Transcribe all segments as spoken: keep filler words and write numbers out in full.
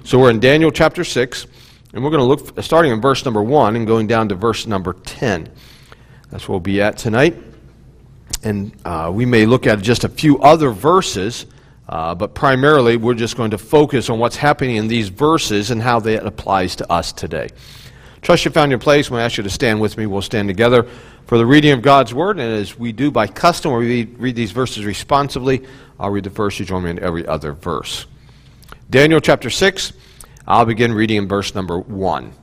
So we're in Daniel chapter six, and we're going to look, starting in verse number one and going down to verse number ten. That's where we'll be at tonight. And uh, we may look at just a few other verses, uh, but primarily we're just going to focus on what's happening in these verses and how that applies to us today. Trust you found your place. I'm going to ask you to stand with me. We'll stand together for the reading of God's Word. And as we do by custom, we read, read these verses responsively. I'll read the first. You join me in every other verse. Daniel chapter six. I'll begin reading in verse number one.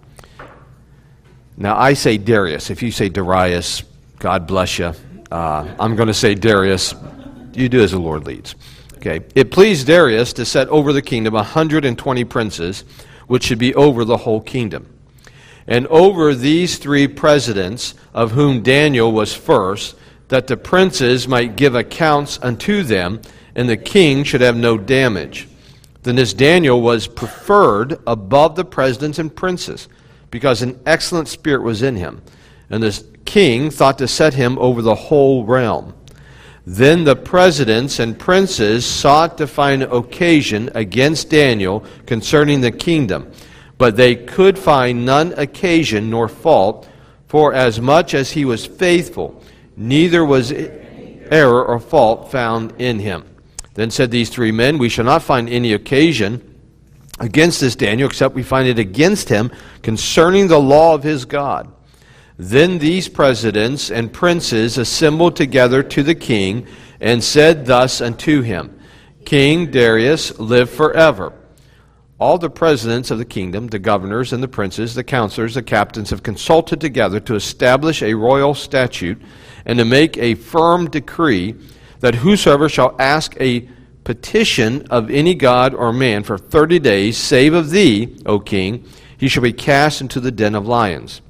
Now, I say Darius. If you say Darius, God bless you. Uh, I'm going to say Darius. You do as the Lord leads. Okay. It pleased Darius to set over the kingdom one hundred twenty princes, which should be over the whole kingdom. And over these three presidents, of whom Daniel was first, that the princes might give accounts unto them, and the king should have no damage. Then this Daniel was preferred above the presidents and princes, because an excellent spirit was in him. And this king thought to set him over the whole realm. Then the presidents and princes sought to find occasion against Daniel concerning the kingdom, but they could find none occasion nor fault, for as much as he was faithful, neither was error or fault found in him. Then said these three men, we shall not find any occasion against this Daniel, except we find it against him concerning the law of his God. Then these presidents and princes assembled together to the king, and said thus unto him, King Darius, live forever. All the presidents of the kingdom, the governors and the princes, the counselors, the captains, have consulted together to establish a royal statute, and to make a firm decree, that whosoever shall ask a petition of any god or man for thirty days, save of thee, O king, he shall be cast into the den of lions.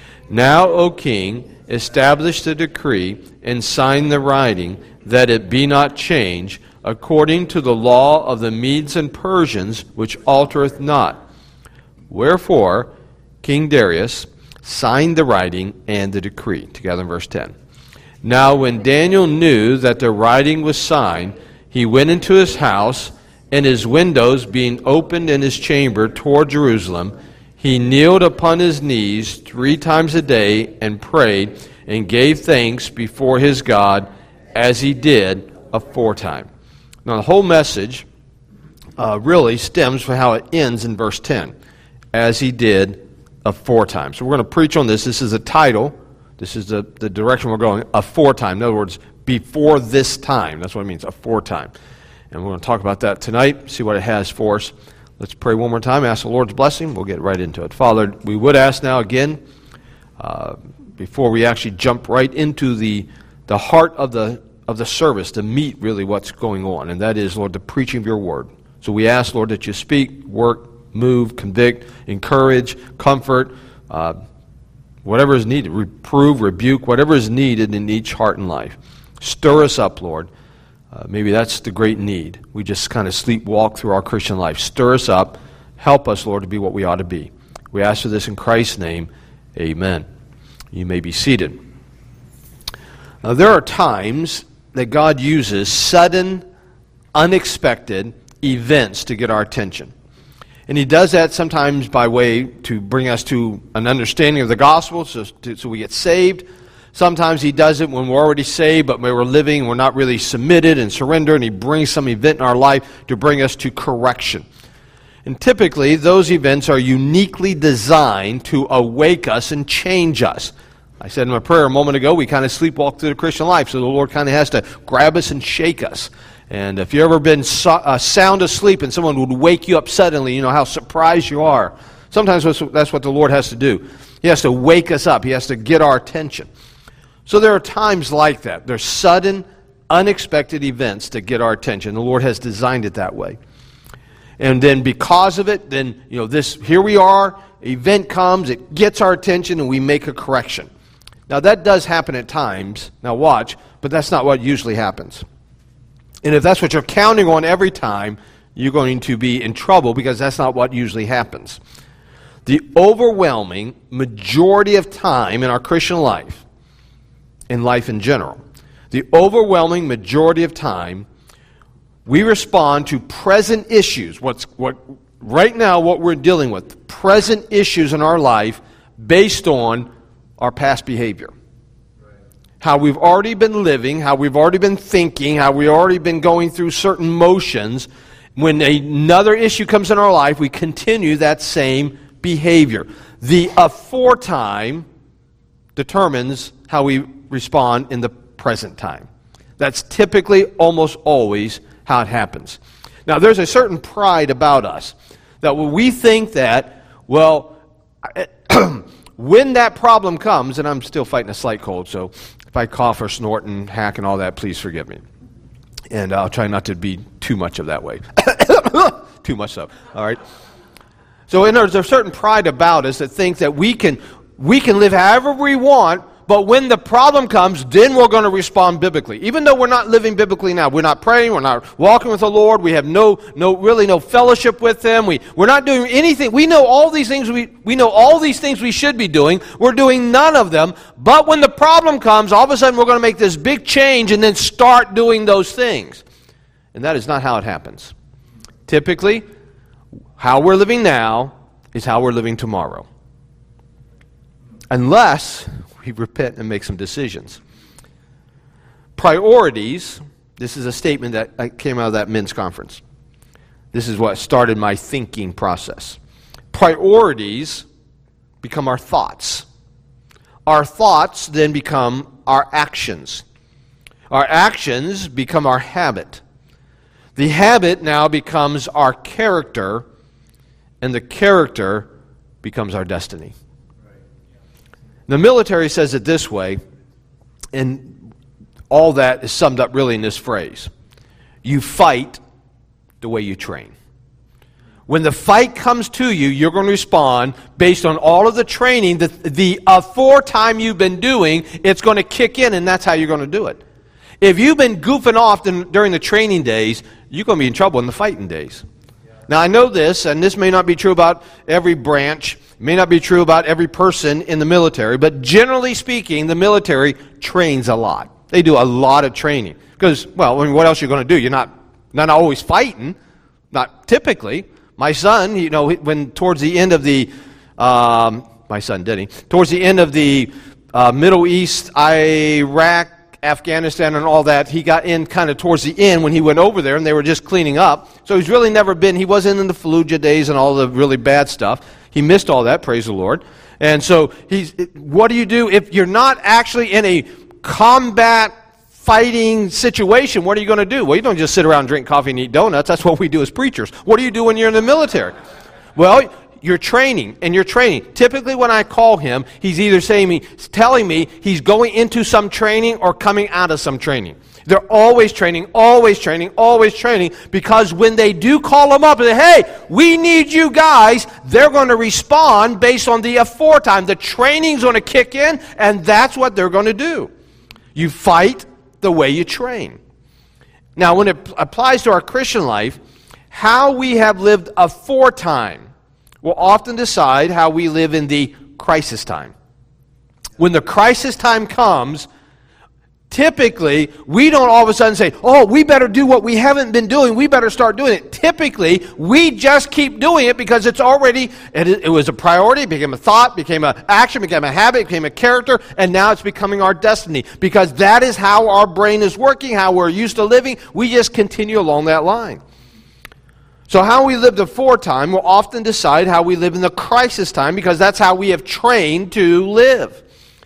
Now, O king, establish the decree, and sign the writing, that it be not changed, according to the law of the Medes and Persians, which altereth not. Wherefore, King Darius signed the writing and the decree. Together in verse ten. Now when Daniel knew that the writing was signed, he went into his house, and his windows being opened in his chamber toward Jerusalem, he kneeled upon his knees three times a day, and prayed, and gave thanks before his God, as he did aforetime. Now the whole message uh, really stems from how it ends in verse ten, as he did aforetime. So we're going to preach on this. This is a title. This is the, the direction we're going, aforetime. In other words, before this time. That's what it means, aforetime. And we're going to talk about that tonight, see what it has for us. Let's pray one more time, ask the Lord's blessing. We'll get right into it. Father, we would ask now again, uh, before we actually jump right into the the heart of the of the service, to meet really what's going on, and that is, Lord, the preaching of your word. So we ask, Lord, that you speak, work, move, convict, encourage, comfort, uh, whatever is needed, reprove, rebuke, whatever is needed in each heart and life. Stir us up, Lord. Uh, maybe that's the great need. We just kind of sleepwalk through our Christian life. Stir us up. Help us, Lord, to be what we ought to be. We ask for this in Christ's name. Amen. You may be seated. Now, there are times that God uses sudden, unexpected events to get our attention. And he does that sometimes by way to bring us to an understanding of the gospel, so, to, so we get saved. Sometimes he does it when we're already saved, but when we're living, we're not really submitted and surrendered, and he brings some event in our life to bring us to correction. And typically, those events are uniquely designed to awake us and change us. I said in my prayer a moment ago, we kind of sleepwalk through the Christian life, so the Lord kind of has to grab us and shake us. And if you've ever been so, uh, sound asleep and someone would wake you up suddenly, you know how surprised you are. Sometimes that's what the Lord has to do. He has to wake us up. He has to get our attention. So there are times like that. There's sudden, unexpected events that get our attention. The Lord has designed it that way. And then because of it, then, you know, this, here we are, event comes, it gets our attention, and we make a correction. Now that does happen at times. Now watch, but that's not what usually happens. And if that's what you're counting on every time, you're going to be in trouble, because that's not what usually happens. The overwhelming majority of time in our Christian life, in life in general, the overwhelming majority of time, we respond to present issues, what's what right now what we're dealing with, present issues in our life based on our past behavior. How we've already been living, how we've already been thinking, how we've already been going through certain motions. When another issue comes in our life, we continue that same behavior. The aforetime determines how we respond in the present time. That's typically almost always how it happens. Now, there's a certain pride about us that when we think that, well, when that problem comes, and I'm still fighting a slight cold, so if I cough or snort and hack and all that, please forgive me. And I'll try not to be too much of that way. Too much so, all right? So and there's a certain pride about us that thinks that we can we can live however we want, but when the problem comes, then we're going to respond biblically. Even though we're not living biblically now. We're not praying, we're not walking with the Lord, we have no no really no fellowship with Him. We we're not doing anything. We know all these things we we know all these things we should be doing. We're doing none of them. But when the problem comes, all of a sudden we're going to make this big change and then start doing those things. And that is not how it happens. Typically, how we're living now is how we're living tomorrow. Unless we repent and make some decisions. Priorities, this is a statement that came out of that men's conference. This is what started my thinking process. Priorities become our thoughts. Our thoughts then become our actions. Our actions become our habit. The habit now becomes our character, and the character becomes our destiny. The military says it this way, and all that is summed up really in this phrase. You fight the way you train. When the fight comes to you, you're going to respond based on all of the training, that the aforetime you've been doing, it's going to kick in, and that's how you're going to do it. If you've been goofing off in, during the training days, you're going to be in trouble in the fighting days. Now, I know this, and this may not be true about every branch, it may not be true about every person in the military, but generally speaking, the military trains a lot. They do a lot of training. Because, well, I mean, what else are you going to do? You're not, not always fighting, not typically. My son, you know, when towards the end of the, um, my son Denny, towards the end of the uh, Middle East, Iraq, Afghanistan and all that, he got in kind of towards the end when he went over there, and they were just cleaning up. So he's really never been, he wasn't in the Fallujah days and all the really bad stuff. He missed all that, praise the Lord. And so he's, what do you do if you're not actually in a combat fighting situation? What are you going to do? Well, you don't just sit around and drink coffee and eat donuts. That's what we do as preachers. What do you do when you're in the military? Well, you're training, and you're training. Typically when I call him, he's either saying me, telling me he's going into some training or coming out of some training. They're always training, always training, always training, because when they do call them up and say, hey, we need you guys, they're going to respond based on the aforetime. The training's going to kick in, and that's what they're going to do. You fight the way you train. Now, when it applies to our Christian life, how we have lived aforetime will often decide how we live in the crisis time. When the crisis time comes, typically, we don't all of a sudden say, oh, we better do what we haven't been doing. We better start doing it. Typically, we just keep doing it because it's already, it, it was a priority, it became a thought, became an action, became a habit, became a character, and now it's becoming our destiny. Because that is how our brain is working, how we're used to living. We just continue along that line. So how we live the aforetime will often decide how we live in the crisis time, because that's how we have trained to live.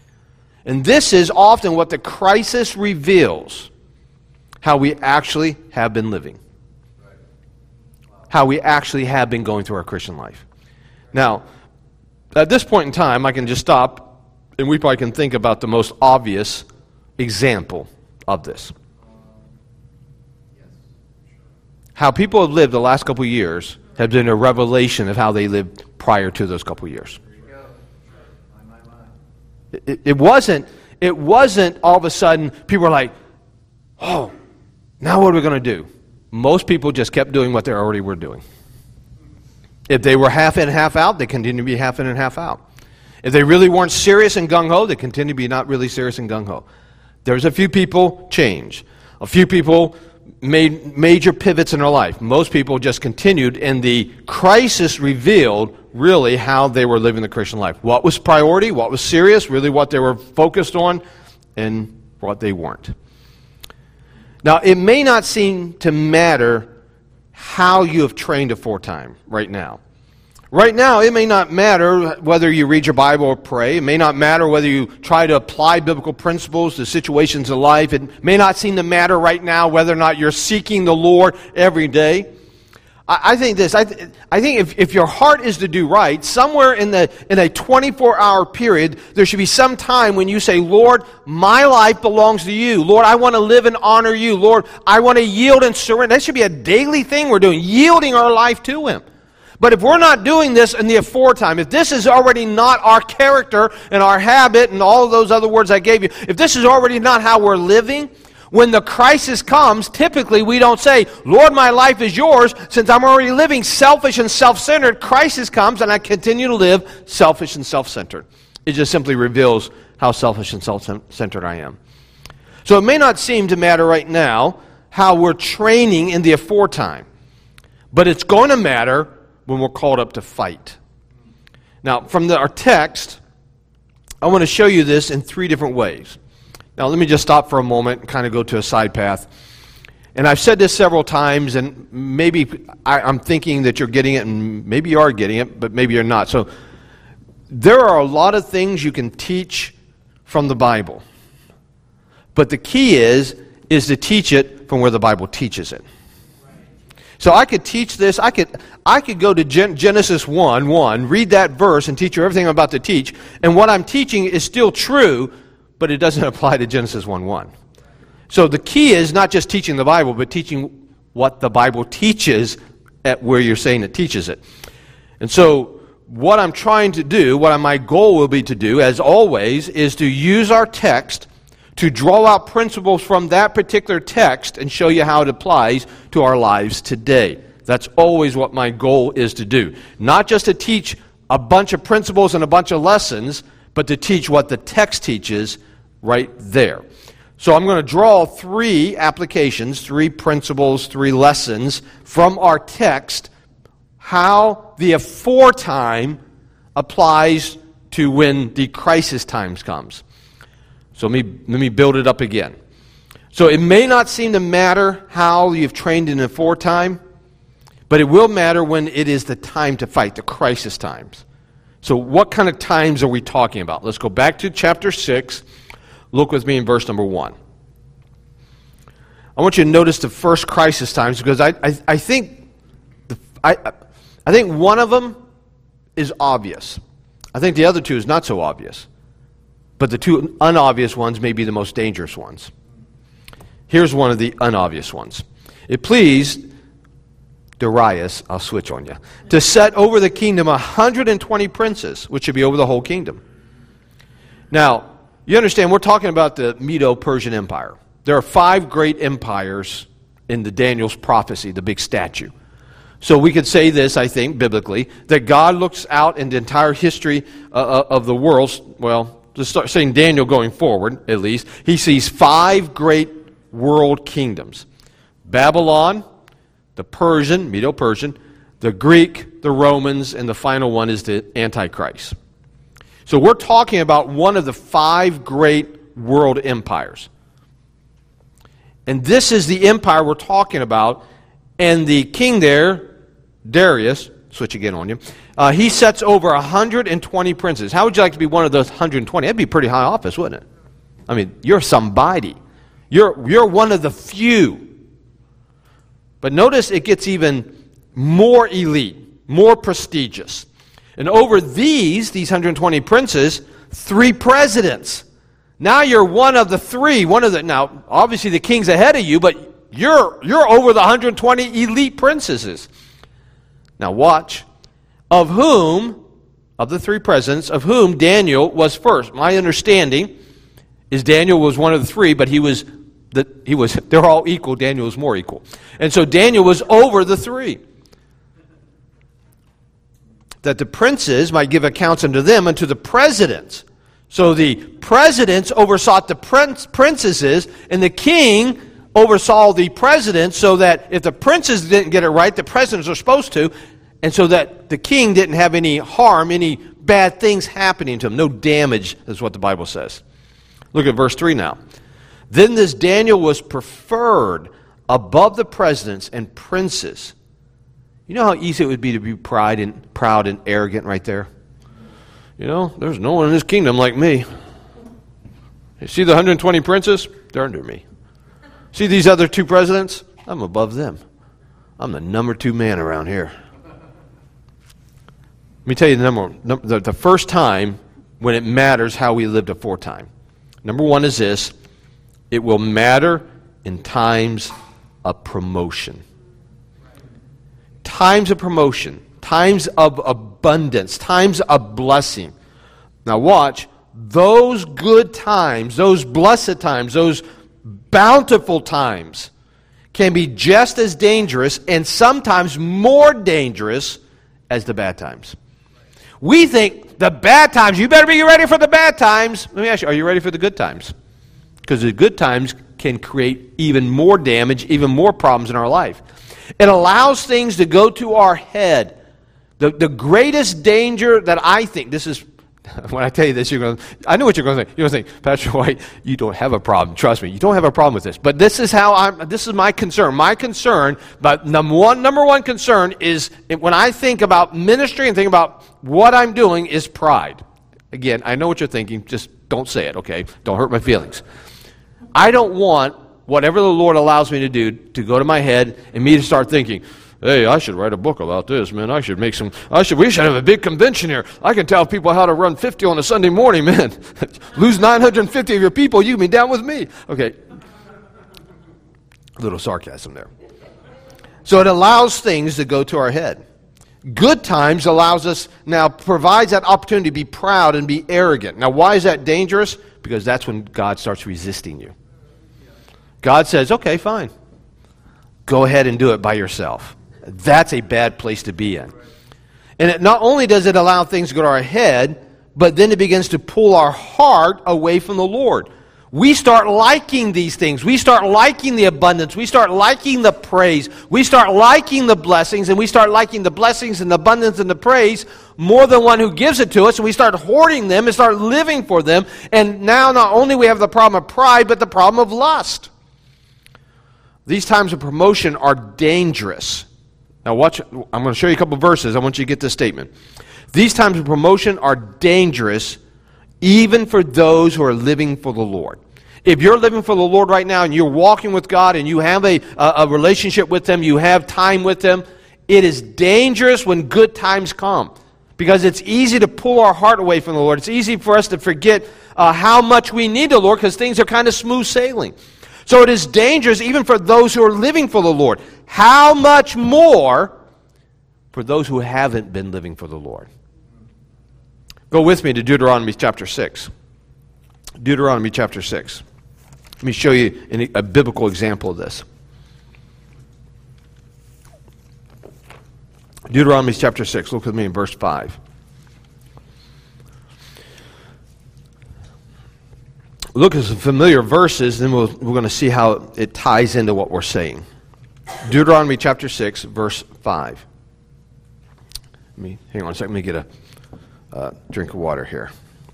And this is often what the crisis reveals, how we actually have been living. How we actually have been going through our Christian life. Now, at this point in time, I can just stop, and we probably can think about the most obvious example of this. How people have lived the last couple of years has been a revelation of how they lived prior to those couple of years. It, it wasn't. It wasn't all of a sudden people were like, "Oh, now what are we going to do?" Most people just kept doing what they already were doing. If they were half in, half out, they continued to be half in and half out. If they really weren't serious and gung ho, they continued to be not really serious and gung ho. There's a few people change. A few people made major pivots in their life. Most people just continued, and the crisis revealed really how they were living the Christian life. What was priority, what was serious, really what they were focused on, and what they weren't. Now, it may not seem to matter how you have trained aforetime right now. Right now, it may not matter whether you read your Bible or pray. It may not matter whether you try to apply biblical principles to situations of life. It may not seem to matter right now whether or not you're seeking the Lord every day. I, I think this. I, th- I think if, if your heart is to do right, somewhere in the in a twenty-four hour period, there should be some time when you say, Lord, my life belongs to you. Lord, I want to live and honor you. Lord, I want to yield and surrender. That should be a daily thing we're doing, yielding our life to Him. But if we're not doing this in the aforetime, if this is already not our character and our habit and all of those other words I gave you, if this is already not how we're living, when the crisis comes, typically we don't say, Lord, my life is yours. Since I'm already living selfish and self-centered, crisis comes and I continue to live selfish and self-centered. It just simply reveals how selfish and self-centered I am. So it may not seem to matter right now how we're training in the aforetime, but it's going to matter when we're called up to fight. Now, from the, our text, I want to show you this in three different ways. Now, let me just stop for a moment and kind of go to a side path. And I've said this several times, and maybe I, I'm thinking that you're getting it, and maybe you are getting it, but maybe you're not. So, there are a lot of things you can teach from the Bible. But the key is, is to teach it from where the Bible teaches it. So I could teach this, I could I could go to Gen- Genesis one, one, read that verse and teach you everything I'm about to teach, and what I'm teaching is still true, but it doesn't apply to Genesis one, one. So the key is not just teaching the Bible, but teaching what the Bible teaches at where you're saying it teaches it. And so what I'm trying to do, what my goal will be to do, as always, is to use our text to draw out principles from that particular text and show you how it applies to our lives today. That's always what my goal is to do. Not just to teach a bunch of principles and a bunch of lessons, but to teach what the text teaches right there. So I'm going to draw three applications, three principles, three lessons from our text, how the aforetime applies to when the crisis times comes. So let me, let me build it up again. So it may not seem to matter how you've trained in the aforetime, but it will matter when it is the time to fight, the crisis times. So what kind of times are we talking about? Let's go back to chapter six. Look with me in verse number one. I want you to notice the first crisis times, because I, I, I think the, I, I think one of them is obvious. I think the other two is not so obvious. But the two unobvious ones may be the most dangerous ones. Here's one of the unobvious ones. It pleased Darius, I'll switch on you, to set over the kingdom one hundred twenty princes, which should be over the whole kingdom. Now, you understand, we're talking about the Medo-Persian Empire. There are five great empires in the Daniel's prophecy, the big statue. So we could say this, I think, biblically, that God looks out in the entire history uh, of the world, well, to start saying Daniel going forward, at least, he sees five great world kingdoms. Babylon, the Persian, Medo-Persian, the Greek, the Romans, and the final one is the Antichrist. So we're talking about one of the five great world empires. And this is the empire we're talking about, and the king there, Darius, switch again on you, uh, he sets over one hundred twenty princes. How would you like to be one of those one hundred twenty? That'd be a pretty high office, wouldn't it? I mean, you're somebody. You're, you're one of the few. But notice it gets even more elite, more prestigious. And over these, these one hundred twenty princes, three presidents. Now you're one of the three. One of the now, obviously the king's ahead of you, but you're you're over the one hundred twenty elite princesses. Now watch. Of whom, of the three presidents, of whom Daniel was first. My understanding is Daniel was one of the three, but he was the he was they're all equal. Daniel was more equal. And so Daniel was over the three. That the princes might give accounts unto them and to the presidents. So the presidents oversaw the prince, princesses, and the king oversaw the presidents so that if the princes didn't get it right, the presidents are supposed to, and so that the king didn't have any harm, any bad things happening to him. No damage is what the Bible says. Look at verse three now. Then this Daniel was preferred above the presidents and princes. You know how easy it would be to be pride and proud and arrogant right there? You know, there's no one in this kingdom like me. You see the one hundred twenty princes? They're under me. See these other two presidents? I'm above them. I'm the number two man around here. Let me tell you the number, number the, the first time when it matters how we lived aforetime. Number one is this: it will matter in times of promotion. Times of promotion, times of abundance, times of blessing. Now watch, those good times, those blessed times, those bountiful times can be just as dangerous and sometimes more dangerous as the bad times. We think the bad times, you better be ready for the bad times. Let me ask you, are you ready for the good times? Because the good times can create even more damage, even more problems in our life. It allows things to go to our head. The, the greatest danger that I think, this is, when I tell you this, you're going to, I know what you're going to think. You're going to think, Pastor White, you don't have a problem. Trust me, you don't have a problem with this. But this is how I'm, this is my concern. My concern, but number one, number one concern is when I think about ministry and think about what I'm doing is pride. Again, I know what you're thinking. Just don't say it, okay? Don't hurt my feelings. I don't want whatever the Lord allows me to do to go to my head and me to start thinking, hey, I should write a book about this, man. I should make some, I should, we should have a big convention here. I can tell people how to run fifty on a Sunday morning, man. Lose nine hundred fifty of your people, you can be down with me. Okay. A little sarcasm there. So it allows things to go to our head. Good times allows us, now provides that opportunity to be proud and be arrogant. Now why is that dangerous? Because that's when God starts resisting you. God says, okay, fine. Go ahead and do it by yourself. That's a bad place to be in. And it, not only does it allow things to go to our head, but then it begins to pull our heart away from the Lord. We start liking these things. We start liking the abundance. We start liking the praise. We start liking the blessings, and we start liking the blessings and the abundance and the praise more than one who gives it to us, and we start hoarding them and start living for them. And now not only we have the problem of pride, but the problem of lust. These times of promotion are dangerous. Now watch, I'm going to show you a couple of verses. I want you to get this statement. These times of promotion are dangerous even for those who are living for the Lord. If you're living for the Lord right now and you're walking with God and you have a, a, a relationship with Him, you have time with Him, it is dangerous when good times come. Because it's easy to pull our heart away from the Lord. It's easy for us to forget uh, how much we need the Lord because things are kind of smooth sailing. So it is dangerous even for those who are living for the Lord. How much more for those who haven't been living for the Lord? Go with me to Deuteronomy chapter six. Deuteronomy chapter six. Let me show you an, a biblical example of this. Deuteronomy chapter six. Look with me in verse five. Look at some familiar verses, then we'll, we're going to see how it ties into what we're saying. Deuteronomy chapter six, verse five. Let me, hang on a second, let me get a uh, drink of water here.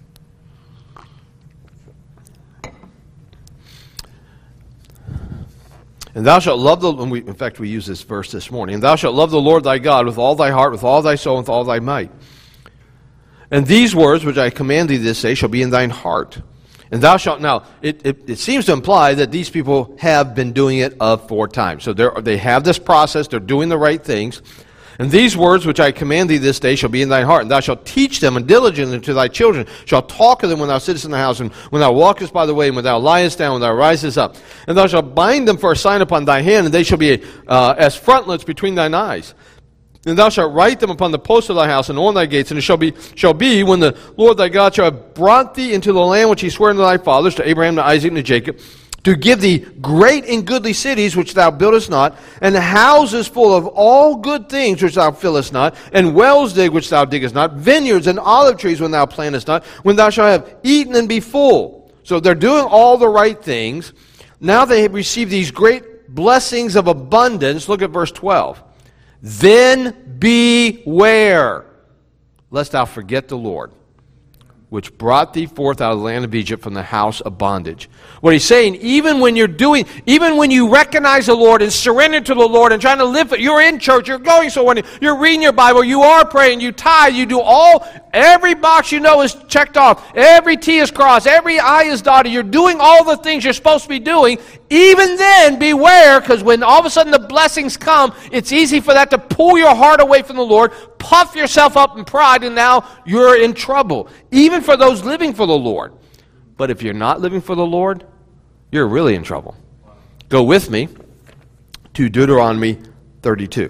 And thou shalt love the, and we, in fact we used this verse this morning, and thou shalt love the Lord thy God with all thy heart, with all thy soul, and with all thy might. And these words which I command thee this day shall be in thine heart. And thou shalt, now, it, it, it seems to imply that these people have been doing it aforetime. So they have this process, they're doing the right things. And these words which I command thee this day shall be in thy heart, and thou shalt teach them and diligently to thy children, shalt talk of them when thou sittest in the house, and when thou walkest by the way, and when thou liest down, when thou risest up. And thou shalt bind them for a sign upon thy hand, and they shall be uh, as frontlets between thine eyes. And thou shalt write them upon the posts of thy house and on thy gates, and it shall be shall be when the Lord thy God shall have brought thee into the land which he sware unto thy fathers, to Abraham, to Isaac, and to Jacob, to give thee great and goodly cities which thou buildest not, and houses full of all good things which thou fillest not, and wells dig which thou diggest not, vineyards and olive trees when thou plantest not, when thou shalt have eaten and be full. So they're doing all the right things. Now they receive these great blessings of abundance. Look at verse twelve. Then beware, lest thou forget the Lord, which brought thee forth out of the land of Egypt from the house of bondage. What he's saying, even when you're doing, even when you recognize the Lord and surrender to the Lord and trying to live, you're in church, you're going so when you're reading your Bible, you are praying, you tithe, you do all, every box you know is checked off, every T is crossed, every I is dotted, you're doing all the things you're supposed to be doing. Even then, beware, because when all of a sudden the blessings come, it's easy for that to pull your heart away from the Lord, puff yourself up in pride, and now you're in trouble. Even for those living for the Lord. But if you're not living for the Lord, you're really in trouble. Go with me to Deuteronomy thirty-two.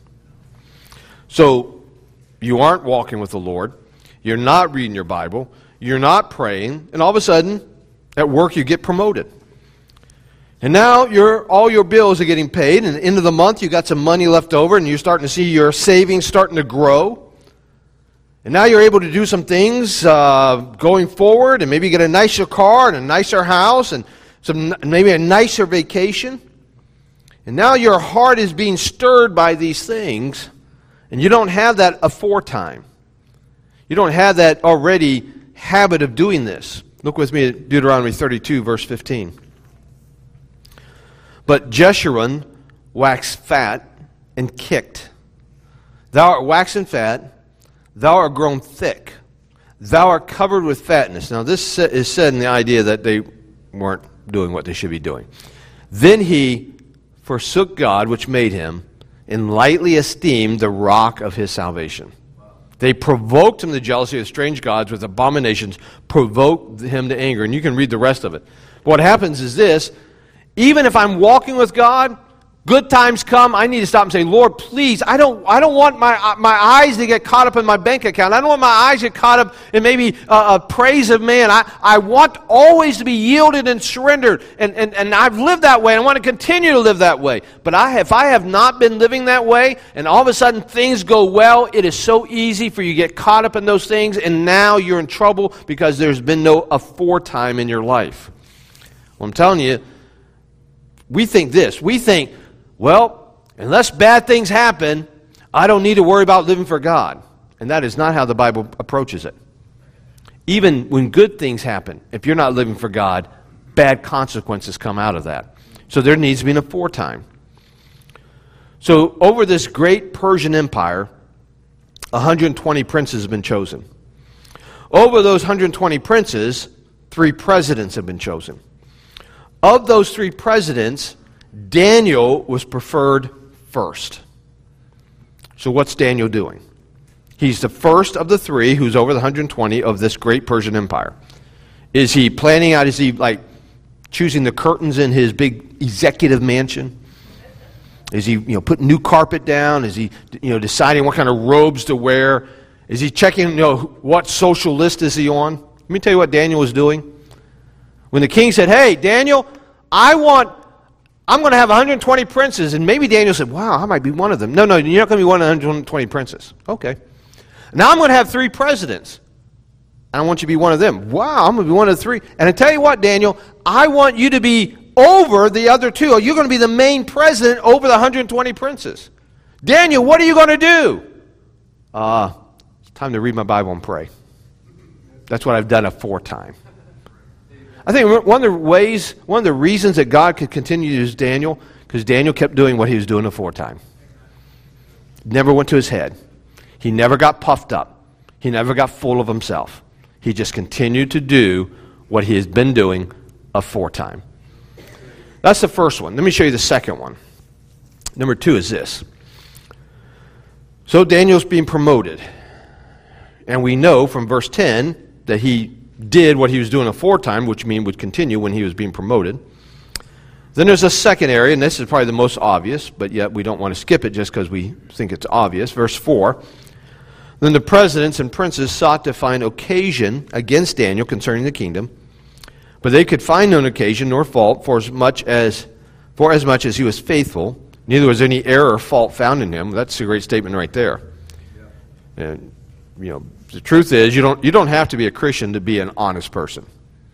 So, you aren't walking with the Lord, you're not reading your Bible, you're not praying, and all of a sudden, at work you get promoted. And now your all your bills are getting paid, and at the end of the month you got some money left over, and you're starting to see your savings starting to grow. And now you're able to do some things uh, going forward, and maybe get a nicer car and a nicer house, and some maybe a nicer vacation. And now your heart is being stirred by these things, and you don't have that aforetime. You don't have that already habit of doing this. Look with me at Deuteronomy thirty-two, verse fifteen. But Jeshurun waxed fat and kicked. Thou art waxen fat, thou art grown thick, thou art covered with fatness. Now this is said in the idea that they weren't doing what they should be doing. Then he forsook God which made him, and lightly esteemed the rock of his salvation. They provoked him to jealousy of strange gods with abominations, provoked him to anger. And you can read the rest of it. But what happens is this: even if I'm walking with God, good times come, I need to stop and say, Lord, please, I don't I don't want my my eyes to get caught up in my bank account. I don't want my eyes to get caught up in maybe uh, a praise of man. I, I want always to be yielded and surrendered. And, and, and I've lived that way. I want to continue to live that way. But I, if I have not been living that way, and all of a sudden things go well, it is so easy for you to get caught up in those things, and now you're in trouble because there's been no aforetime in your life. Well, I'm telling you, we think this. We think, well, unless bad things happen, I don't need to worry about living for God. And that is not how the Bible approaches it. Even when good things happen, if you're not living for God, bad consequences come out of that. So there needs to be an aforetime. So over this great Persian Empire, one hundred twenty princes have been chosen. Over those one hundred twenty princes, three presidents have been chosen. Of those three presidents, Daniel was preferred first. So what's Daniel doing? He's the first of the three who's over the one hundred twenty of this great Persian Empire. Is he planning out, is he like choosing the curtains in his big executive mansion? Is he, you know, putting new carpet down? Is he, you know, deciding what kind of robes to wear? Is he checking, you know, what social list is he on? Let me tell you what Daniel was doing. When the king said, hey, Daniel, I want, I'm going to have one hundred twenty princes. And maybe Daniel said, wow, I might be one of them. No, no, you're not going to be one of the one hundred twenty princes. Okay. Now I'm going to have three presidents. I want you to be one of them. Wow, I'm going to be one of the three. And I tell you what, Daniel, I want you to be over the other two. You're going to be the main president over the one hundred twenty princes. Daniel, what are you going to do? Uh, it's time to read my Bible and pray. That's what I've done aforetime. I think one of the ways, one of the reasons that God could continue to use Daniel, because Daniel kept doing what he was doing aforetime. Never went to his head. He never got puffed up. He never got full of himself. He just continued to do what he has been doing aforetime. That's the first one. Let me show you the second one. Number two is this. So Daniel's being promoted. And we know from verse ten that he did what he was doing aforetime, which means would continue when he was being promoted. Then there's a second area, and this is probably the most obvious, but yet we don't want to skip it just because we think it's obvious. Verse four. Then the presidents and princes sought to find occasion against Daniel concerning the kingdom, but they could find no occasion nor fault for as much as for as much as he was faithful. Neither was any error or fault found in him. That's a great statement right there. Yeah. And you know, the truth is, you don't you don't have to be a Christian to be an honest person.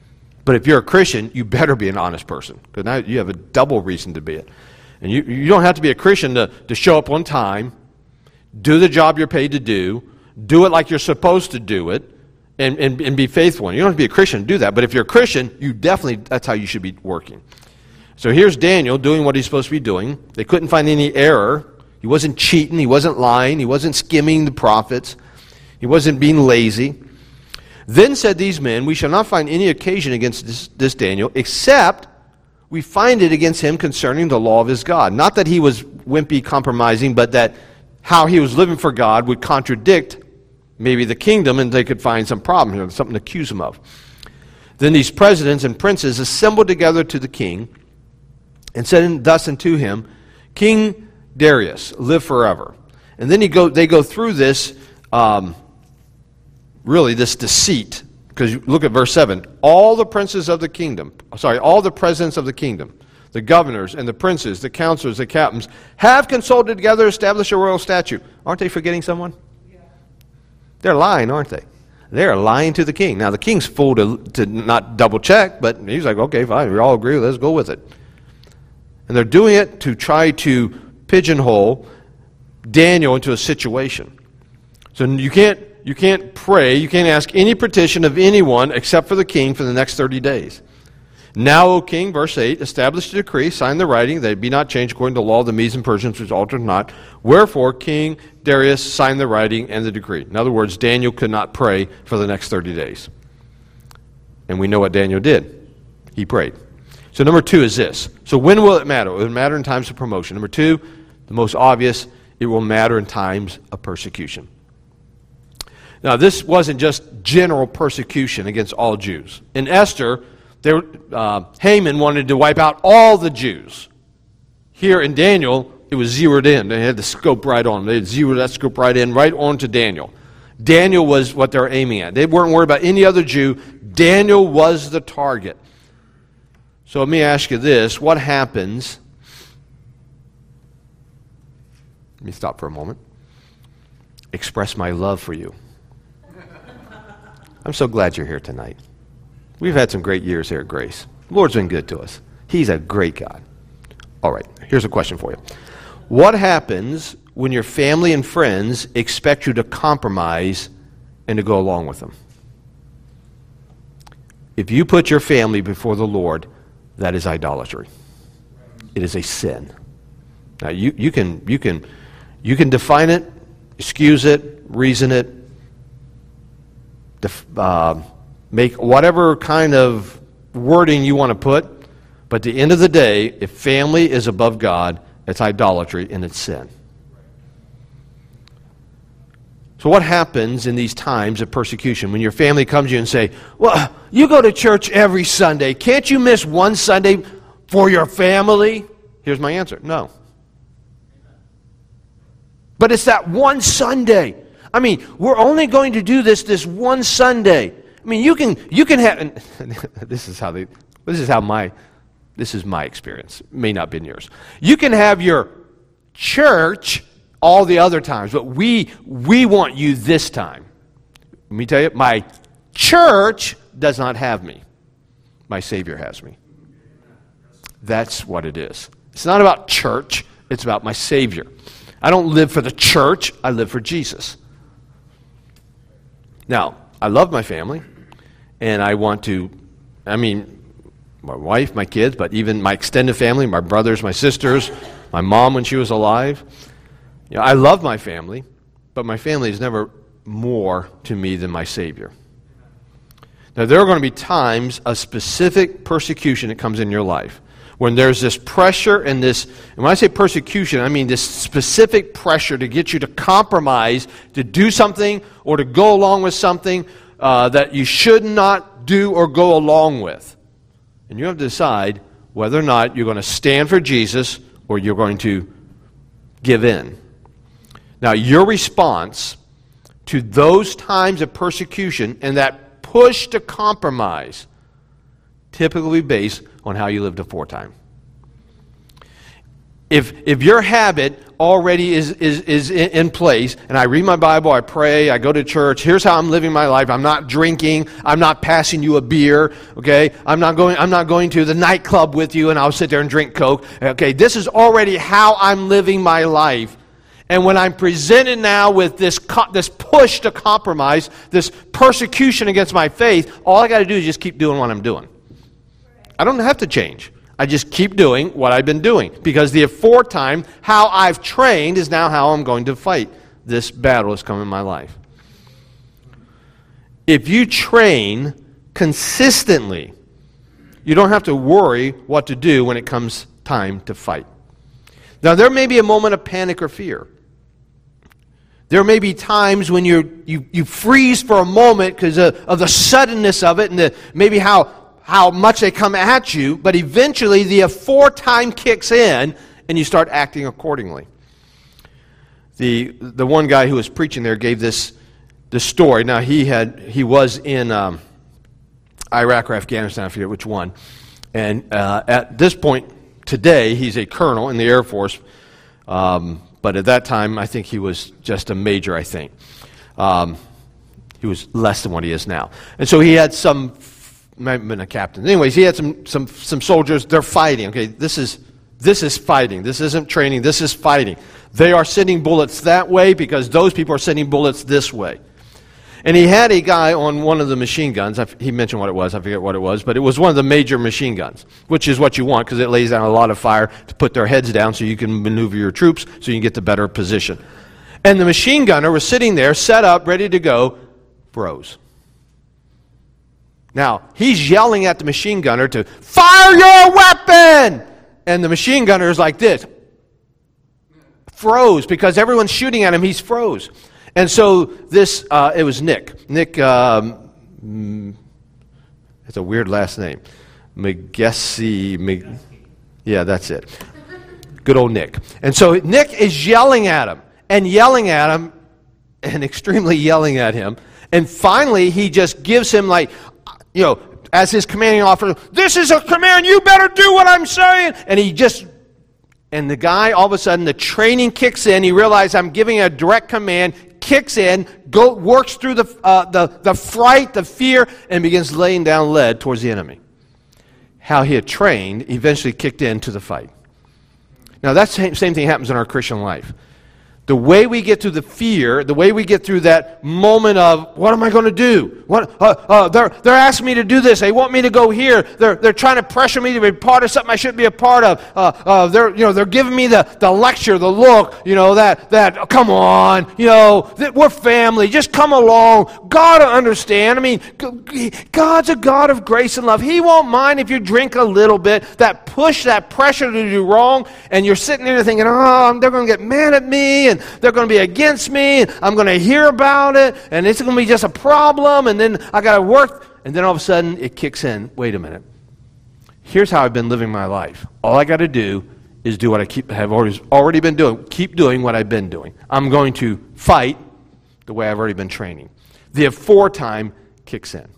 But if you're a Christian, you better be an honest person, because now you have a double reason to be it. And you, you don't have to be a Christian to, to show up on time, do the job you're paid to do, do it like you're supposed to do it, and, and, and be faithful. You don't have to be a Christian to do that, but if you're a Christian, you definitely, that's how you should be working. So here's Daniel doing what he's supposed to be doing. They couldn't find any error. He wasn't cheating, he wasn't lying, he wasn't skimming the prophets, he wasn't being lazy. Then said these men, we shall not find any occasion against this, this Daniel, except we find it against him concerning the law of his God. Not that he was wimpy, compromising, but that how he was living for God would contradict maybe the kingdom, and they could find some problem here, something to accuse him of. Then these presidents and princes assembled together to the king, and said thus unto him, King Darius, live forever. And then he go, they go through this, um, really this deceit. Because look at verse seven. All the princes of the kingdom, sorry, all the presidents of the kingdom, the governors and the princes, the counselors, the captains, have consulted together to establish a royal statute. Aren't they forgetting someone? Yeah. They're lying, aren't they? They're lying to the king. Now, the king's fool to, to not double check, but he's like, okay, fine, we all agree, let's go with it. And they're doing it to try to pigeonhole Daniel into a situation. So you can't You can't pray, you can't ask any petition of anyone except for the king for the next thirty days. Now, O king, verse eight, establish a decree, sign the writing, that it be not changed according to the law of the Medes and Persians, which altered not. Wherefore, King Darius signed the writing and the decree. In other words, Daniel could not pray for the next thirty days. And we know what Daniel did. He prayed. So number two is this. So when will it matter? It will matter in times of promotion. Number two, the most obvious, it will matter in times of persecution. Now, this wasn't just general persecution against all Jews. In Esther, they were, uh, Haman wanted to wipe out all the Jews. Here in Daniel, it was zeroed in. They had the scope right on. They had zeroed that scope right in, right on to Daniel. Daniel was what they were aiming at. They weren't worried about any other Jew. Daniel was the target. So let me ask you this. What happens? Let me stop for a moment. Express my love for you. I'm so glad you're here tonight. We've had some great years here at Grace. The Lord's been good to us. He's a great God. All right, here's a question for you. What happens when your family and friends expect you to compromise and to go along with them? If you put your family before the Lord, that is idolatry. It is a sin. Now, you, you can you can you can define it, excuse it, reason it, def, uh, make whatever kind of wording you want to put, but at the end of the day, if family is above God, it's idolatry and it's sin. So what happens in these times of persecution when your family comes to you and say, well, you go to church every Sunday. Can't you miss one Sunday for your family? Here's my answer. No. But it's that one Sunday. I mean, we're only going to do this this one Sunday. I mean, you can you can have and this is how they this is how my this is my experience. It may not be yours. You can have your church all the other times, but we we want you this time. Let me tell you, my church does not have me. My Savior has me. That's what it is. It's not about church, it's about my Savior. I don't live for the church, I live for Jesus. Now, I love my family, and I want to, I mean, my wife, my kids, but even my extended family, my brothers, my sisters, my mom when she was alive. You know, I love my family, but my family is never more to me than my Savior. Now, there are going to be times of specific persecution that comes in your life when there's this pressure and this, and when I say persecution, I mean this specific pressure to get you to compromise, to do something or to go along with something uh, that you should not do or go along with. And you have to decide whether or not you're going to stand for Jesus or you're going to give in. Now, your response to those times of persecution and that push to compromise typically based on how you lived aforetime. If if your habit already is, is, is in place, and I read my Bible, I pray, I go to church, here's how I'm living my life. I'm not drinking, I'm not passing you a beer, okay? I'm not going I'm not going to the nightclub with you and I'll sit there and drink Coke. Okay, this is already how I'm living my life. And when I'm presented now with this co- this push to compromise, this persecution against my faith, all I got to do is just keep doing what I'm doing. I don't have to change. I just keep doing what I've been doing, because the aforetime, how I've trained, is now how I'm going to fight this battle that's come in my life. If you train consistently, you don't have to worry what to do when it comes time to fight. Now, there may be a moment of panic or fear. There may be times when you you you freeze for a moment because of, of the suddenness of it, and the, maybe how how much they come at you, but eventually the aforetime kicks in and you start acting accordingly. The the one guy who was preaching there gave this this story. Now he had he was in um, Iraq or Afghanistan, I forget which one, and uh, at this point today he's a colonel in the Air Force, um, but at that time I think he was just a major. I think um, he was less than what he is now, and so he had some. Might have been a captain. Anyways, he had some some some soldiers. They're fighting. Okay, this is this is fighting. This isn't training. This is fighting. They are sending bullets that way because those people are sending bullets this way. And he had a guy on one of the machine guns. I, he mentioned what it was. I forget what it was, but it was one of the major machine guns, which is what you want because it lays down a lot of fire to put their heads down so you can maneuver your troops so you can get the better position. And the machine gunner was sitting there, set up, ready to go, froze. Now, he's yelling at the machine gunner to fire your weapon! And the machine gunner is like this. Froze, because everyone's shooting at him, he's froze. And so this, uh, it was Nick. Nick, um, it's a weird last name. McGessie, Mc, yeah, that's it. Good old Nick. And so Nick is yelling at him, and yelling at him, and extremely yelling at him. And finally, he just gives him like, you know, as his commanding officer, this is a command, you better do what I'm saying. And he just, and the guy, all of a sudden, the training kicks in. He realizes I'm giving a direct command, kicks in, go, works through the, uh, the, the fright, the fear, and begins laying down lead towards the enemy. How he had trained eventually kicked into the fight. Now, that same, same thing happens in our Christian life. The way we get through the fear, the way we get through that moment of, what am I going to do? What, uh, uh, they're, they're asking me to do this. They want me to go here. They're, they're trying to pressure me to be part of something I shouldn't be a part of. Uh, uh, they're, you know, they're giving me the, the lecture, the look, you know, that, that oh, come on, you know, that we're family. Just come along. God will understand. I mean, God's a God of grace and love. He won't mind if you drink a little bit. That push, that pressure to do wrong, and you're sitting there thinking, oh, they're going to get mad at me, and they're going to be against me, and I'm going to hear about it, and it's going to be just a problem, and then I got to work, and then all of a sudden it kicks in. Wait a minute. Here's how I've been living my life. All I got to do is do what I keep have always already been doing. Keep doing what I've been doing. I'm going to fight the way I've already been training. The aforetime kicks in.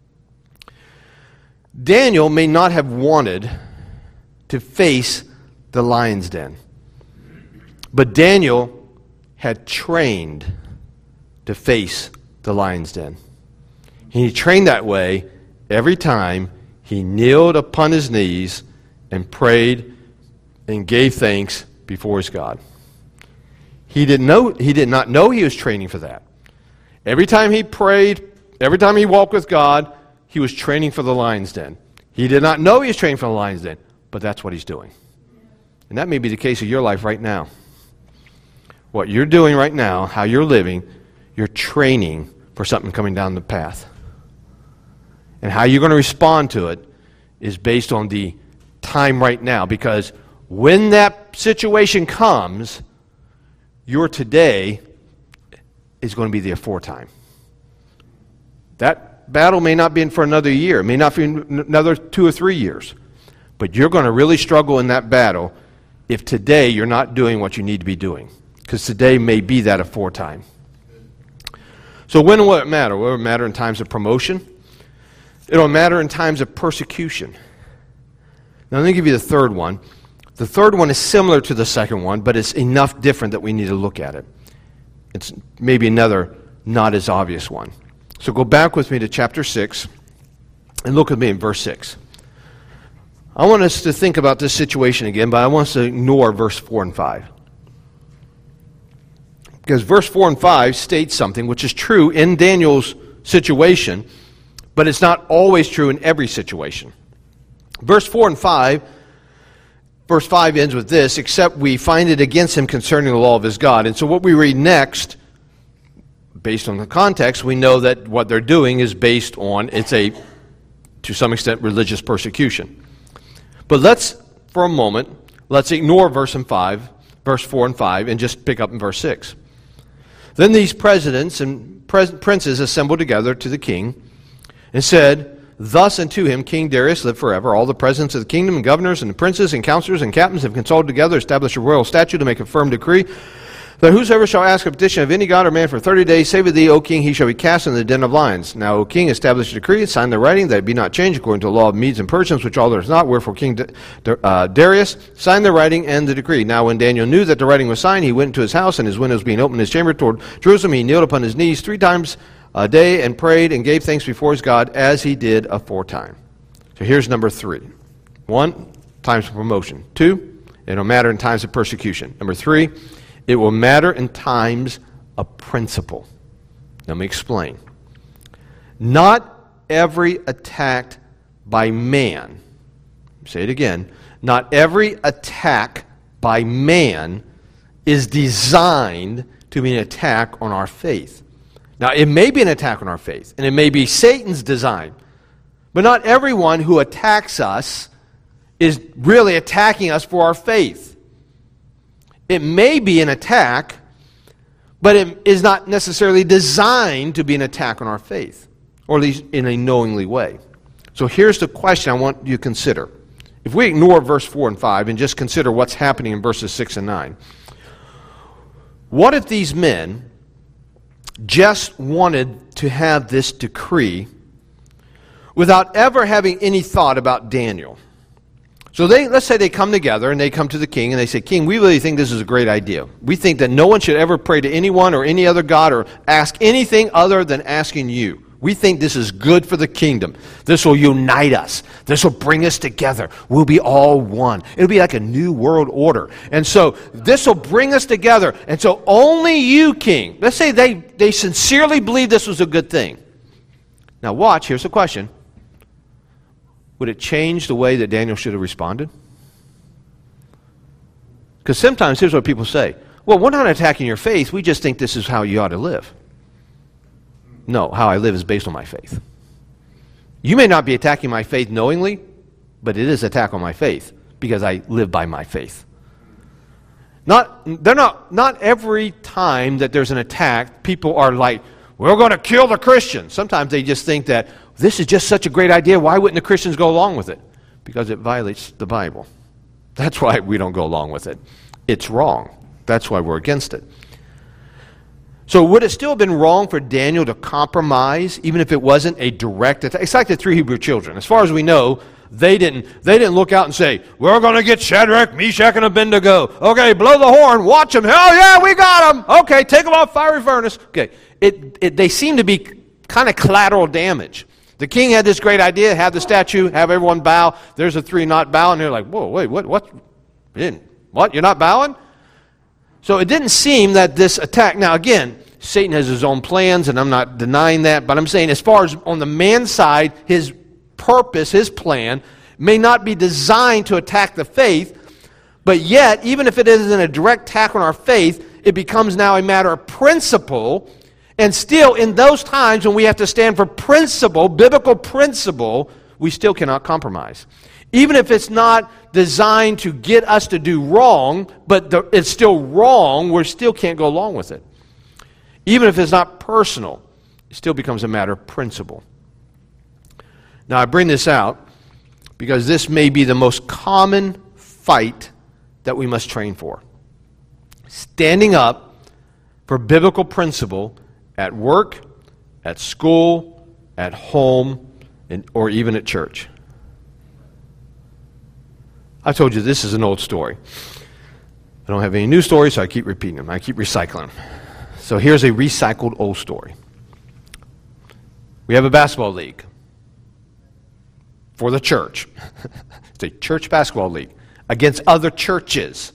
Daniel may not have wanted to face the lion's den, but Daniel had trained to face the lion's den. He trained that way every time he kneeled upon his knees and prayed and gave thanks before his God. He didn't know, he did not know he was training for that. Every time he prayed, every time he walked with God, he was training for the lion's den. He did not know he was training for the lion's den, but that's what he's doing. And that may be the case of your life right now. What you're doing right now, how you're living, you're training for something coming down the path. And how you're going to respond to it is based on the time right now. Because when that situation comes, your today is going to be the aforetime. That battle may not be for another year. It may not be another two or three years. But you're going to really struggle in that battle if today you're not doing what you need to be doing. Because today may be that aforetime. So when will it matter? Will it matter in times of promotion? It'll matter in times of persecution. Now let me give you the third one. The third one is similar to the second one, but it's enough different that we need to look at it. It's maybe another not as obvious one. So go back with me to chapter six and look with me in verse six. I want us to think about this situation again, but I want us to ignore verse four and five. Because verse four and five states something which is true in Daniel's situation, but it's not always true in every situation. Verse four and five, verse five ends with this, except we find it against him concerning the law of his God. And so what we read next, based on the context, we know that what they're doing is based on, it's a, to some extent, religious persecution. But let's, for a moment, let's ignore verse and five, verse four and five, and just pick up in verse six. Then these presidents and pres- princes assembled together to the king and said, Thus unto him King Darius live forever. All the presidents of the kingdom and governors and the princes and counselors and captains have consulted together, established a royal statute to make a firm decree, that whosoever shall ask a petition of any god or man for thirty days, save of thee, O king, he shall be cast into the den of lions. Now, O king, establish a decree, sign the writing, that it be not changed according to the law of Medes and Persians, which all there is not. Wherefore King D- D- uh, Darius signed the writing and the decree. Now, when Daniel knew that the writing was signed, he went into his house, and his windows being open in his chamber toward Jerusalem, he kneeled upon his knees three times a day and prayed and gave thanks before his God, as he did aforetime. So here's number three. One, times of promotion. Two, it'll matter in times of persecution. Number three, it will matter in times of principle. Let me explain. Not every attack by man, say it again, not every attack by man is designed to be an attack on our faith. Now, it may be an attack on our faith, and it may be Satan's design, but not everyone who attacks us is really attacking us for our faith. It may be an attack, but it is not necessarily designed to be an attack on our faith, or at least in a knowingly way. So here's the question I want you to consider. If we ignore verse four and five and just consider what's happening in verses six and nine, what if these men just wanted to have this decree without ever having any thought about Daniel? So they, let's say they come together and they come to the king and they say, King, we really think this is a great idea. We think that no one should ever pray to anyone or any other god or ask anything other than asking you. We think this is good for the kingdom. This will unite us. This will bring us together. We'll be all one. It'll be like a new world order. And so this will bring us together. And so only you, king. Let's say they, they sincerely believe this was a good thing. Now watch, here's the question. Would it change the way that Daniel should have responded? Because sometimes here's what people say. Well, we're not attacking your faith. We just think this is how you ought to live. No, how I live is based on my faith. You may not be attacking my faith knowingly, but it is an attack on my faith because I live by my faith. Not, they're not, not every time that there's an attack, people are like, we're going to kill the Christians. Sometimes they just think that this is just such a great idea. Why wouldn't the Christians go along with it? Because it violates the Bible. That's why we don't go along with it. It's wrong. That's why we're against it. So would it still have been wrong for Daniel to compromise, even if it wasn't a direct attack? It's like the three Hebrew children. As far as we know, they didn't, they didn't look out and say, we're going to get Shadrach, Meshach, and Abednego. Okay, blow the horn, watch them. Hell yeah, we got them. Okay, take them off fiery furnace. Okay, it, it, they seem to be kind of collateral damage. The king had this great idea, have the statue, have everyone bow. There's the three not bowing. They're like, whoa, wait, what, what? What, you're not bowing? So it didn't seem that this attack, now again, Satan has his own plans, and I'm not denying that, but I'm saying as far as on the man's side, his purpose, his plan, may not be designed to attack the faith, but yet, even if it isn't a direct attack on our faith, it becomes now a matter of principle. And still, in those times when we have to stand for principle, biblical principle, we still cannot compromise. Even if it's not designed to get us to do wrong, but the, it's still wrong, we still can't go along with it. Even if it's not personal, it still becomes a matter of principle. Now, I bring this out because this may be the most common fight that we must train for. Standing up for biblical principle at work, at school, at home, and, or even at church. I told you this is an old story. I don't have any new stories, so I keep repeating them. I keep recycling them. So here's a recycled old story. We have a basketball league for the church. It's a church basketball league against other churches.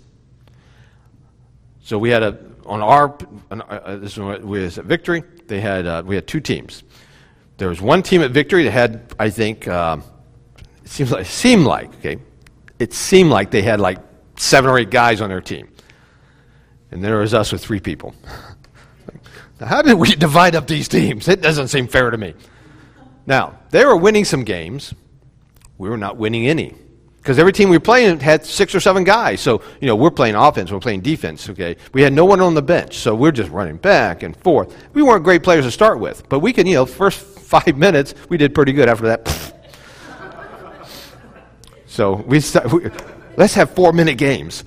So we had a on our uh, this was at Victory. They had uh, we had two teams. There was one team at Victory that had, I think, uh, it seems like it seemed like okay, it seemed like they had like seven or eight guys on their team, and there was us with three people. Now, how did we divide up these teams? It doesn't seem fair to me. Now they were winning some games. We were not winning any. Because every team we were playing had six or seven guys. So, you know, we're playing offense, we're playing defense, okay? We had no one on the bench, so we're just running back and forth. We weren't great players to start with, but we could, you know, first five minutes, we did pretty good. After that, pfft. So we, start, we let's have four-minute games.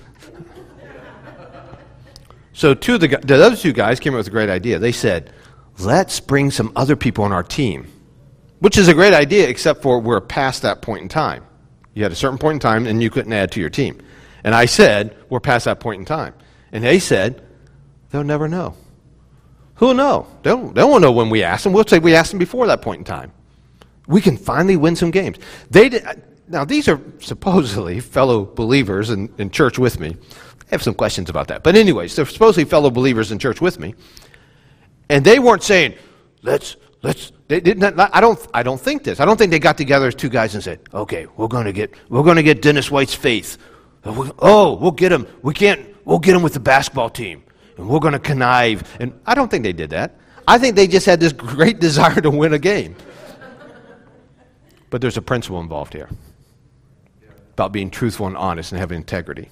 So two of the, the other two guys came up with a great idea. They said, let's bring some other people on our team, which is a great idea, except for we're past that point in time. You had a certain point in time, and you couldn't add to your team. And I said, we're past that point in time. And they said, they'll never know. Who'll know? They'll, they won't know when we asked them. We'll say we asked them before that point in time. We can finally win some games. They did, now, these are supposedly fellow believers in, in church with me. I have some questions about that. But anyways, they're supposedly fellow believers in church with me. And they weren't saying, let's, let's, They didn't. I don't. I don't think this. I don't think they got together as two guys and said, "Okay, we're going to get. We're going to get Dennis White's faith. Oh, we'll get him. We can't. We'll get him with the basketball team, and we're going to connive." And I don't think they did that. I think they just had this great desire to win a game. But there's a principle involved here about being truthful and honest and having integrity.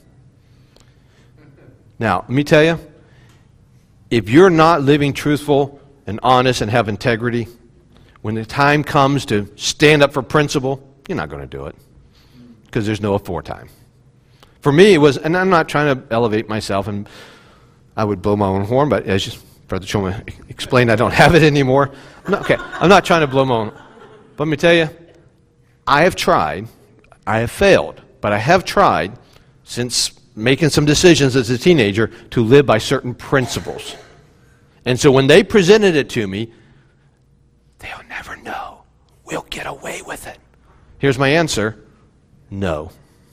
Now, let me tell you, if you're not living truthful and honest and have integrity, when the time comes to stand up for principle, you're not going to do it because there's no aforetime. For me, it was, and I'm not trying to elevate myself, and I would blow my own horn, but as just Brother Choma explained, I don't have it anymore. I'm not, okay, I'm not trying to blow my own. But let me tell you, I have tried, I have failed, but I have tried since making some decisions as a teenager to live by certain principles. And so when they presented it to me, they'll never know. We'll get away with it. Here's my answer. No.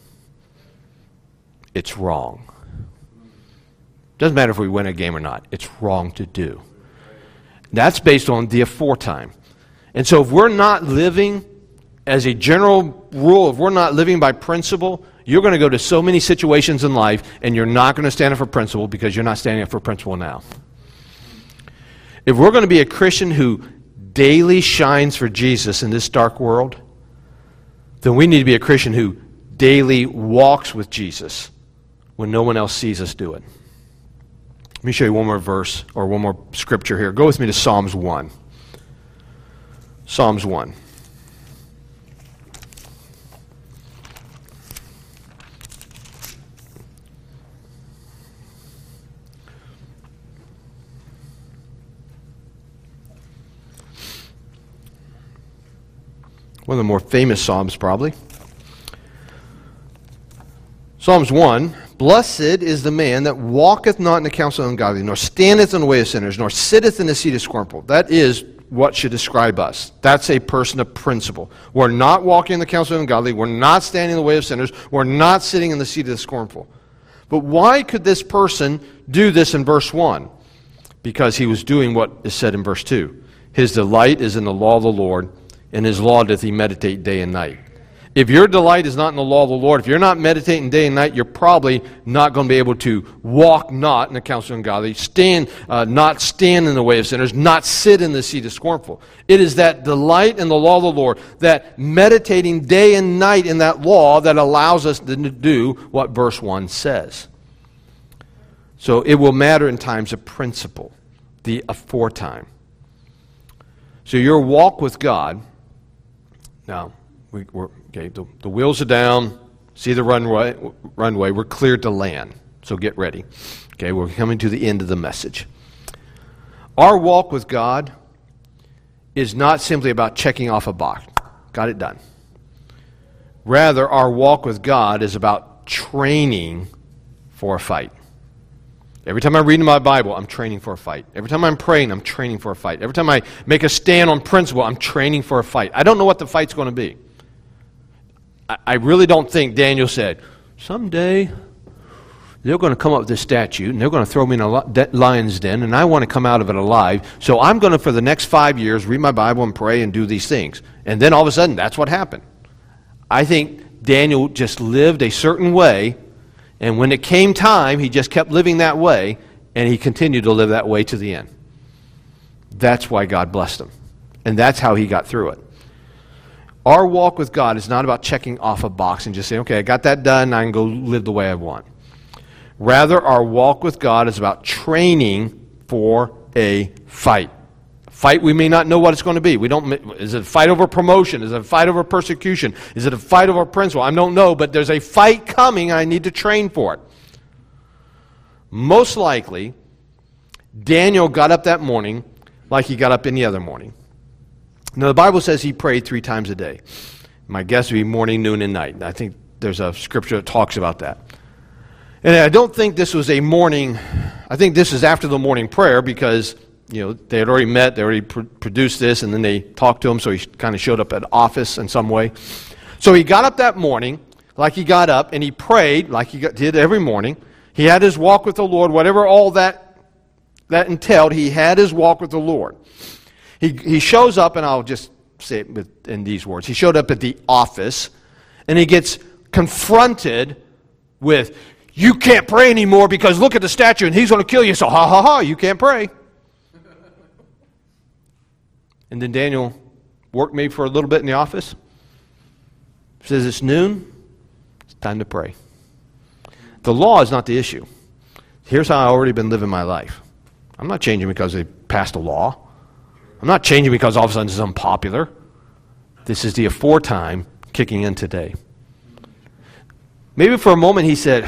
It's wrong. Doesn't matter if we win a game or not. It's wrong to do. That's based on the aforetime. And so if we're not living as a general rule, if we're not living by principle, you're going to go to so many situations in life and you're not going to stand up for principle because you're not standing up for principle now. If we're going to be a Christian who daily shines for Jesus in this dark world, then we need to be a Christian who daily walks with Jesus when no one else sees us do it. Let me show you one more verse or one more scripture here. Go with me to Psalms one. Psalms one. One of the more famous Psalms, probably. Psalms one, blessed is the man that walketh not in the counsel of the ungodly, nor standeth in the way of sinners, nor sitteth in the seat of scornful. That is what should describe us. That's a person of principle. We're not walking in the counsel of the ungodly. We're not standing in the way of sinners. We're not sitting in the seat of the scornful. But why could this person do this in verse one? Because he was doing what is said in verse two. His delight is in the law of the Lord, in his law doth he meditate day and night. If your delight is not in the law of the Lord, if you're not meditating day and night, you're probably not going to be able to walk not in the counsel of ungodly, stand, uh, not stand in the way of sinners, not sit in the seat of scornful. It is that delight in the law of the Lord, that meditating day and night in that law that allows us to do what verse one says. So it will matter in times of principle, the aforetime. So your walk with God, now, we, we're, okay, the, the wheels are down, see the runway, runway, we're cleared to land, so get ready. Okay, we're coming to the end of the message. Our walk with God is not simply about checking off a box. Got it done. Rather, our walk with God is about about training for a fight. Every time I read in my Bible, I'm training for a fight. Every time I'm praying, I'm training for a fight. Every time I make a stand on principle, I'm training for a fight. I don't know what the fight's going to be. I, I really don't think Daniel said, someday they're going to come up with this statute, and they're going to throw me in a lion's den, and I want to come out of it alive, so I'm going to, for the next five years, read my Bible and pray and do these things. And then all of a sudden, that's what happened. I think Daniel just lived a certain way, and when it came time, he just kept living that way, and he continued to live that way to the end. That's why God blessed him. And that's how he got through it. Our walk with God is not about checking off a box and just saying, okay, I got that done, I can go live the way I want. Rather, our walk with God is about training for a fight. Fight we may not know what it's going to be. We don't. Is it a fight over promotion? Is it a fight over persecution? Is it a fight over principle? I don't know, but there's a fight coming and I need to train for it. Most likely, Daniel got up that morning like he got up any other morning. Now, the Bible says he prayed three times a day. My guess would be morning, noon, and night. I think there's a scripture that talks about that. And I don't think this was a morning, I think this is after the morning prayer because, you know, they had already met, they already pr- produced this, and then they talked to him, so he kind of showed up at office in some way. So he got up that morning, like he got up, and he prayed, like he got, did every morning. He had his walk with the Lord, whatever all that that entailed, he had his walk with the Lord. He he shows up, and I'll just say it with, in these words, he showed up at the office, and he gets confronted with, you can't pray anymore because look at the statue, and he's going to kill you, so ha ha ha, you can't pray. And then Daniel worked maybe for a little bit in the office. Says it's noon. It's time to pray. The law is not the issue. Here's how I've already been living my life. I'm not changing because they passed a law. I'm not changing because all of a sudden it's unpopular. This is the aforetime kicking in today. Maybe for a moment he said,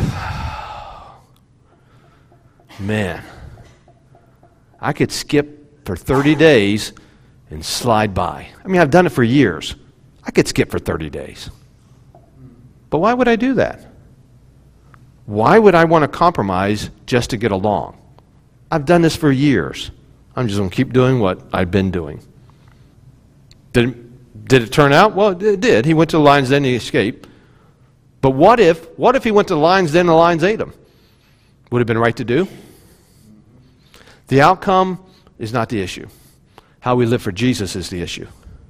man, I could skip for thirty days and slide by. I mean, I've done it for years. I could skip for thirty days. But why would I do that? Why would I want to compromise just to get along? I've done this for years. I'm just going to keep doing what I've been doing. Did it, did it turn out? Well, it did. He went to the lion's den and he escaped. But what if, what if he went to the lion's den and the lions ate him? Would it have been right to do? The outcome is not the issue. How we live for Jesus is the issue.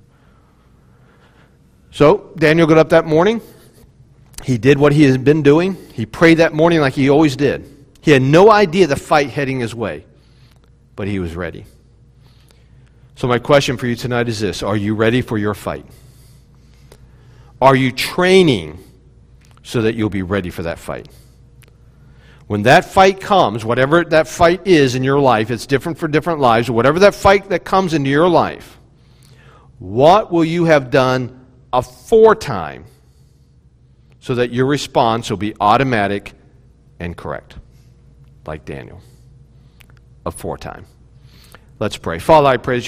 So, Daniel got up that morning. He did what he had been doing. He prayed that morning like he always did. He had no idea the fight heading his way, but he was ready. So my question for you tonight is this. Are you ready for your fight? Are you training so that you'll be ready for that fight? When that fight comes, whatever that fight is in your life, it's different for different lives, whatever that fight that comes into your life, what will you have done aforetime so that your response will be automatic and correct, like Daniel, aforetime? Let's pray. Father, I praise you.